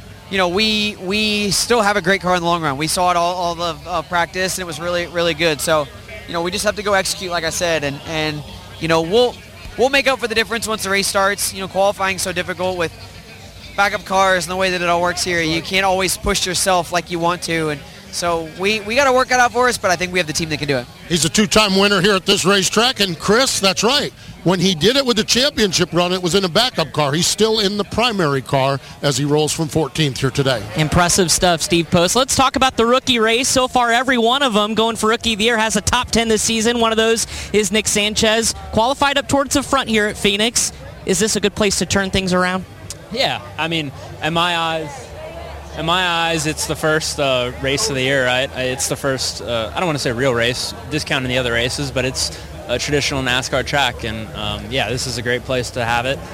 we still have a great car in the long run. We saw it all the practice, and it was really, really good. So, we just have to go execute, like I said, and we'll make up for the difference once the race starts. Qualifying so difficult with backup cars and the way that it all works here. You can't always push yourself like you want to, and so we got to work it out for us, but I think we have the team that can do it. He's a 2-time winner here at this racetrack, and Chris, that's right. When he did it with the championship run, it was in a backup car. He's still in the primary car as he rolls from 14th here today. Impressive stuff, Steve Post. Let's talk about the rookie race. So far, every one of them going for Rookie of the Year has a top 10 this season. One of those is Nick Sanchez, qualified up towards the front here at Phoenix. Is this a good place to turn things around? Yeah, in my eyes, it's the first race of the year, right? It's the first, I don't want to say real race, discounting the other races, but it's a traditional NASCAR track, and this is a great place to have it.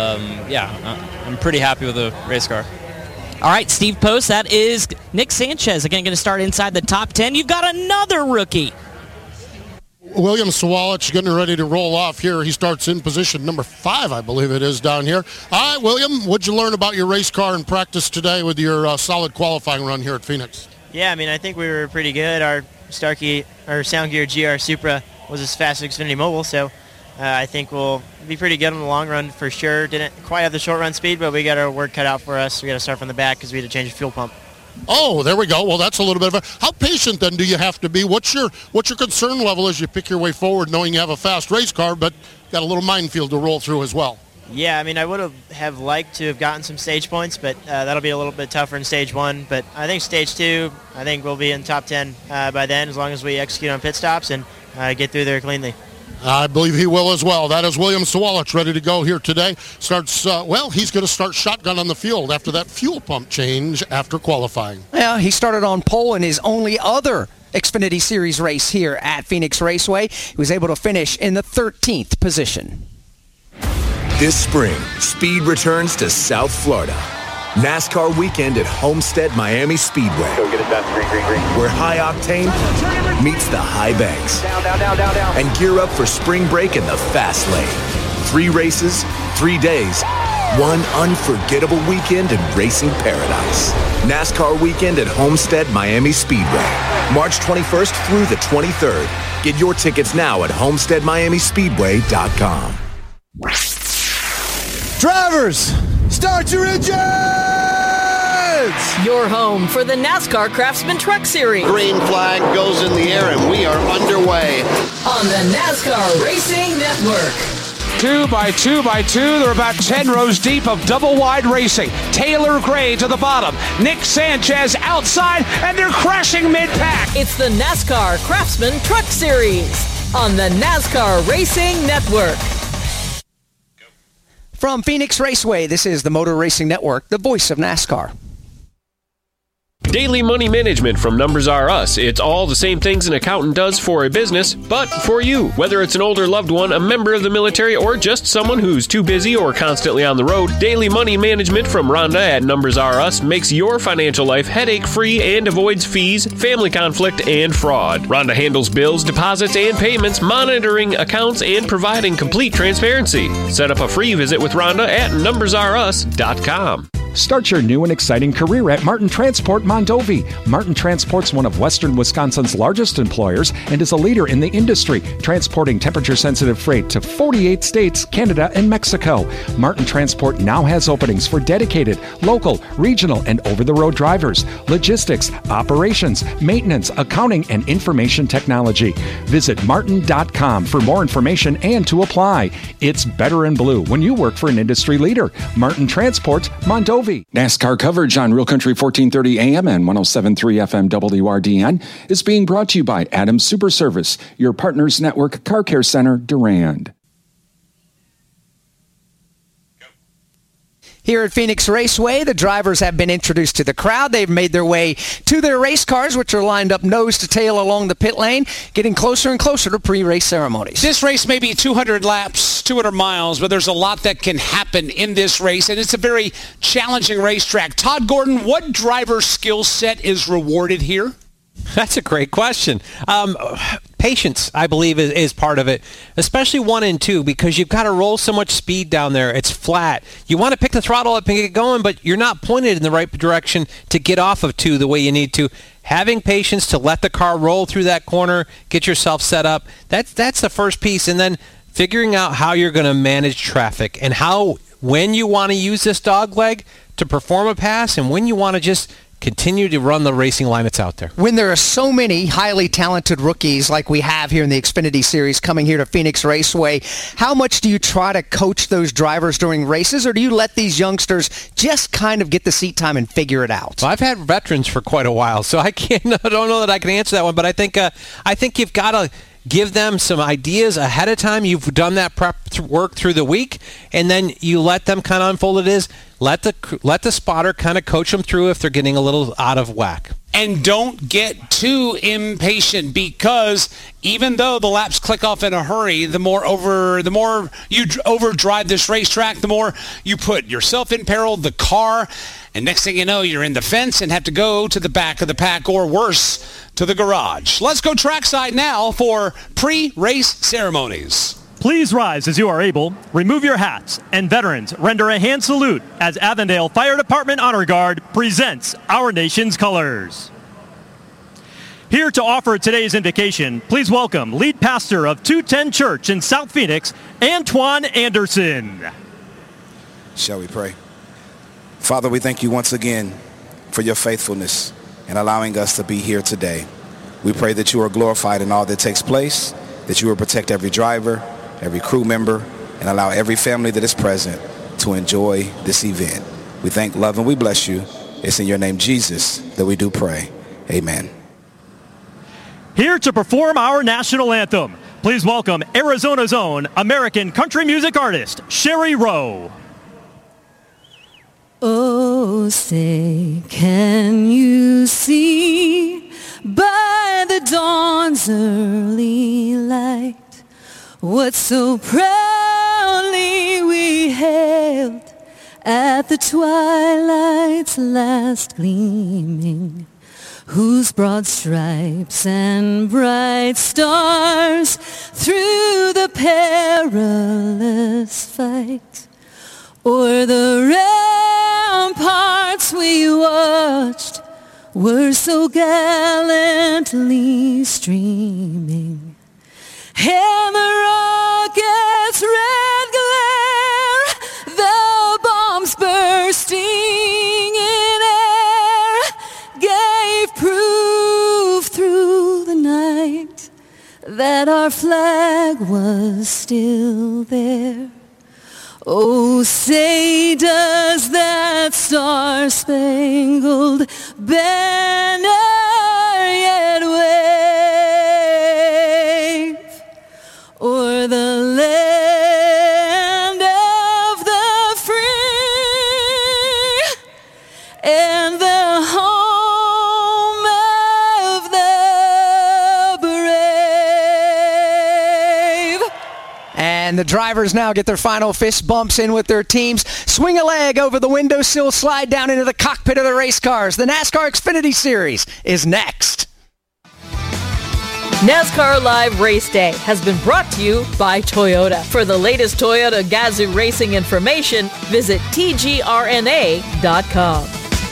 I'm pretty happy with the race car. All right, Steve Post, that is Nick Sanchez, again, going to start inside the top 10. You've got another rookie. William Sawalich getting ready to roll off here. He starts in position number 5, I believe it is, down here. All right, William, what'd you learn about your race car in practice today with your solid qualifying run here at Phoenix? Yeah, I think we were pretty good. Our Sound Gear GR Supra was as fast as Xfinity Mobile, so I think we'll be pretty good in the long run for sure. Didn't quite have the short run speed, but we got our work cut out for us. We got to start from the back because we had to change the fuel pump. Oh, there we go. Well, that's a little bit of a... How patient, then, do you have to be? What's your concern level as you pick your way forward, knowing you have a fast race car, but got a little minefield to roll through as well? Yeah, I mean, I would have liked to have gotten some stage points, but that'll be a little bit tougher in stage 1. But I think stage 2, I think we'll be in top 10 by then, as long as we execute on pit stops and get through there cleanly. I believe he will as well. That is William Sawalich ready to go here today. Starts, he's going to start shotgun on the field after that fuel pump change after qualifying. Yeah, he started on pole in his only other Xfinity Series race here at Phoenix Raceway. He was able to finish in the 13th position. This spring, speed returns to South Florida. NASCAR weekend at Homestead Miami Speedway. Go get it done. Green. Where high octane meets the high banks. Down. And gear up for spring break in the fast lane. 3 races, 3 days, one unforgettable weekend in racing paradise. NASCAR weekend at Homestead Miami Speedway. March 21st through the 23rd. Get your tickets now at homesteadmiamispeedway.com. Drivers, start your engines! Your home for the NASCAR Craftsman Truck Series. Green flag goes in the air and we are underway. On the NASCAR Racing Network. 2 by 2 by 2. They're about 10 rows deep of double wide racing. Taylor Gray to the bottom. Nick Sanchez outside, and they're crashing mid-pack. It's the NASCAR Craftsman Truck Series on the NASCAR Racing Network. From Phoenix Raceway, this is the Motor Racing Network, the voice of NASCAR. Daily money management from Numbers R Us. It's all the same things an accountant does for a business, but for you. Whether it's an older loved one, a member of the military, or just someone who's too busy or constantly on the road, daily money management from Rhonda at Numbers R Us makes your financial life headache-free and avoids fees, family conflict, and fraud. Rhonda handles bills, deposits, and payments, monitoring accounts, and providing complete transparency. Set up a free visit with Rhonda at numbersrus.com. Start your new and exciting career at Martin Transport Mondovi. Martin Transport's one of Western Wisconsin's largest employers and is a leader in the industry, transporting temperature-sensitive freight to 48 states, Canada, and Mexico. Martin Transport now has openings for dedicated, local, regional, and over-the-road drivers, logistics, operations, maintenance, accounting, and information technology. Visit martin.com for more information and to apply. It's better in blue when you work for an industry leader. Martin Transport Mondovi. NASCAR coverage on Real Country 1430 AM and 107.3 FM WRDN is being brought to you by Adams Super Service, your partners network car care center, Durand. Here at Phoenix Raceway, the drivers have been introduced to the crowd. They've made their way to their race cars, which are lined up nose to tail along the pit lane, getting closer and closer to pre-race ceremonies. This race may be 200 laps, 200 miles, but there's a lot that can happen in this race, and it's a very challenging racetrack. Todd Gordon, what driver skill set is rewarded here? That's a great question. Patience, I believe, is part of it, especially 1 and 2, because you've got to roll so much speed down there. It's flat. You want to pick the throttle up and get going, but you're not pointed in the right direction to get off of 2 the way you need to. Having patience to let the car roll through that corner, get yourself set up, that's the first piece. And then figuring out how you're going to manage traffic and when you want to use this dog leg to perform a pass and when you want to just continue to run the racing line that's out there. When there are so many highly talented rookies like we have here in the Xfinity Series coming here to Phoenix Raceway, how much do you try to coach those drivers during races, or do you let these youngsters just kind of get the seat time and figure it out? Well, I've had veterans for quite a while, so I don't know that I can answer that one, but I think you've got to give them some ideas ahead of time. You've done that prep work through the week, and then you let them kind of unfold it is. Let the spotter kind of coach them through if they're getting a little out of whack. And don't get too impatient, because even though the laps click off in a hurry, the more you overdrive this racetrack, the more you put yourself in peril, the car, and next thing you know, you're in the fence and have to go to the back of the pack, or worse, to the garage. Let's go trackside now for pre-race ceremonies. Please rise as you are able, remove your hats, and veterans, render a hand salute as Avondale Fire Department Honor Guard presents our nation's colors. Here to offer today's invocation, please welcome lead pastor of 210 Church in South Phoenix, Antoine Anderson. Shall we pray? Father, we thank you once again for your faithfulness in allowing us to be here today. We pray that you are glorified in all that takes place, that you will protect every driver, every crew member, and allow every family that is present to enjoy this event. We thank, love, and we bless you. It's in your name, Jesus, that we do pray. Amen. Here to perform our national anthem, please welcome Arizona's own American country music artist, Sherry Rowe. Oh, say, can you see by the dawn's early light what so proudly we hailed at the twilight's last gleaming, whose broad stripes and bright stars through the perilous fight o'er the ramparts we watched were so gallantly streaming, and the rocket's red glare, the bombs bursting in air, gave proof through the night that our flag was still there. Oh, say, does that star-spangled banner yet wave o'er the land of the free and the home of the brave? And the drivers now get their final fist bumps in with their teams. Swing a leg over the windowsill, slide down into the cockpit of the race cars. The NASCAR Xfinity Series is next. NASCAR Live Race Day has been brought to you by Toyota. For the latest Toyota Gazoo racing information, visit tgrna.com.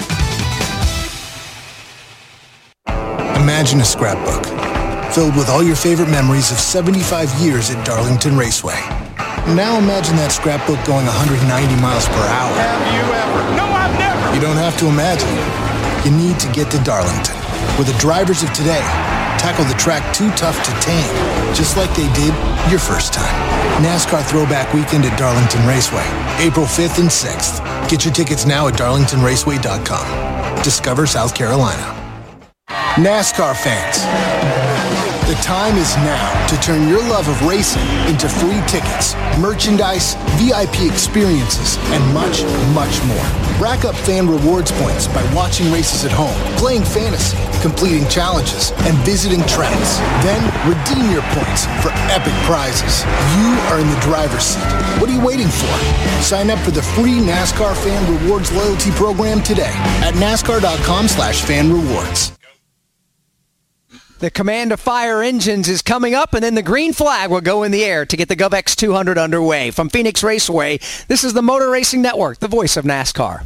Imagine a scrapbook filled with all your favorite memories of 75 years at Darlington Raceway. Now imagine that scrapbook going 190 miles per hour. Have you ever? No, I've never. You don't have to imagine. You need to get to Darlington, where the drivers of today tackle the track too tough to tame, just like they did your first time. NASCAR Throwback Weekend at Darlington Raceway, April 5th and 6th. Get your tickets now at darlingtonraceway.com. Discover South Carolina. NASCAR fans, the time is now to turn your love of racing into free tickets, merchandise, VIP experiences, and much, much more. Rack up fan rewards points by watching races at home, playing fantasy, completing challenges, and visiting tracks. Then redeem your points for epic prizes. You are in the driver's seat. What are you waiting for? Sign up for the free NASCAR Fan Rewards loyalty program today at nascar.com/fan rewards. The command to fire engines is coming up, and then the green flag will go in the air to get the GovX 200 underway. From Phoenix Raceway, this is the Motor Racing Network, the voice of NASCAR.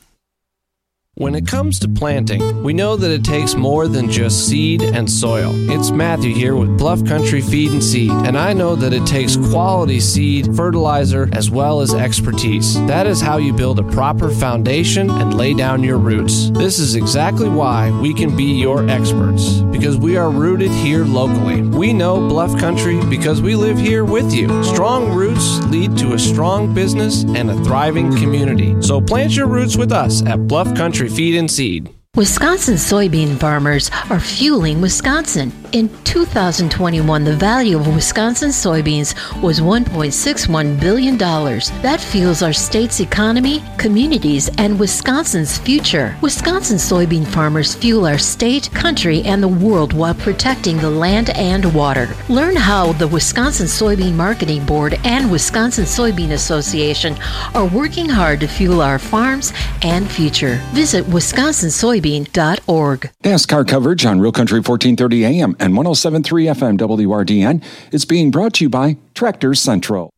When it comes to planting, we know that it takes more than just seed and soil. It's Matthew here with Bluff Country Feed and Seed, and I know that it takes quality seed, fertilizer, as well as expertise. That is how you build a proper foundation and lay down your roots. This is exactly why we can be your experts, because we are rooted here locally. We know Bluff Country because we live here with you. Strong roots lead to a strong business and a thriving community. So plant your roots with us at Bluff Country Feed and Seed. Wisconsin soybean farmers are fueling Wisconsin. In 2021, the value of Wisconsin soybeans was $1.61 billion. That fuels our state's economy, communities, and Wisconsin's future. Wisconsin soybean farmers fuel our state, country, and the world while protecting the land and water. Learn how the Wisconsin Soybean Marketing Board and Wisconsin Soybean Association are working hard to fuel our farms and future. Visit wisconsinsoybean.org. NASCAR coverage on Real Country 1430 AM and 107.3 FM WRDN is being brought to you by Tractor Central.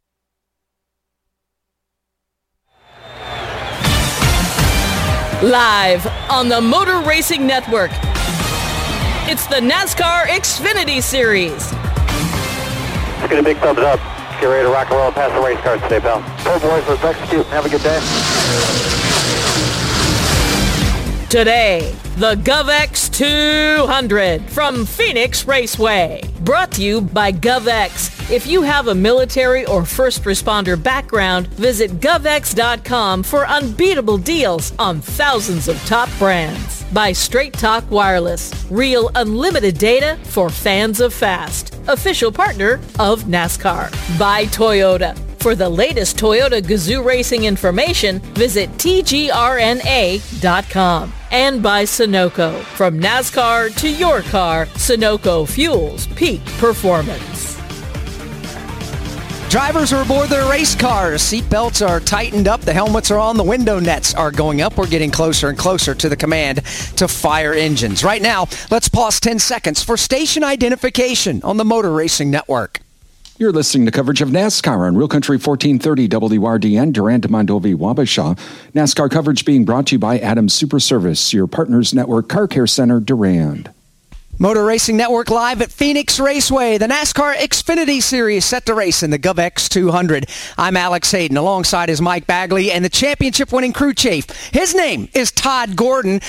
Live on the Motor Racing Network, it's the NASCAR Xfinity Series. Let's get a big thumbs up. Get ready to rock and roll past the race cars today, pal. Poor boys, let's execute. Have a good day. today. The GovX 200 from Phoenix Raceway. Brought to you by GovX. If you have a military or first responder background, visit govx.com for unbeatable deals on thousands of top brands. By Straight Talk Wireless. Real unlimited data for fans of fast. Official partner of NASCAR. By Toyota. For the latest Toyota Gazoo racing information, visit tgrna.com. And by Sunoco. From NASCAR to your car, Sunoco fuels peak performance. Drivers are aboard their race cars. Seatbelts are tightened up. The helmets are on. The window nets are going up. We're getting closer and closer to the command to fire engines. Right now, let's pause 10 seconds for station identification on the Motor Racing Network. You're listening to coverage of NASCAR on Real Country 1430 WRDN, Durant, Mondovi, Wabasha. NASCAR coverage being brought to you by Adams Super Service, your partners network car care center, Durand. Motor Racing Network live at Phoenix Raceway. The NASCAR Xfinity Series set to race in the GovX 200. I'm Alex Hayden. Alongside is Mike Bagley and the championship-winning crew chief. His name is Todd Gordon.